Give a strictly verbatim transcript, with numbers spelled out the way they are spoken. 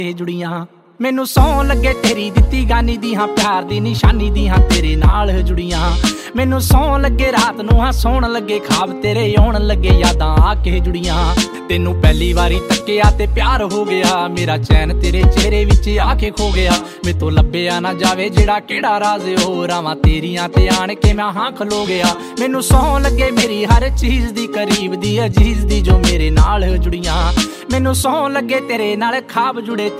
जुड़ियां मैनू सौ लगे तेरी दित्ती गानी दी हाँ प्यार दी निशानी दी हाँ तेरे नाल जुड़ियां मैनू सौ लगे रात नू हाँ सोण लगे खाब तेरे आउण लगे यादां आके जुड़ियां तेनू पहली वारी तक्किया ते प्यार हो गया मेरा चैन तेरे चेहरे विच आके खो गया मैं तो लभ्या ना जावे जेड़ा केड़ा राज हो रावां तेरियां ते आण के मैं हाँ खलो गया मैनू सौ लगे मेरी हर चीज दी करीब दी अजीज दी जो मेरे नाल जुड़ियां मैनू सौ लगे तेरे नाल खाब जुड़े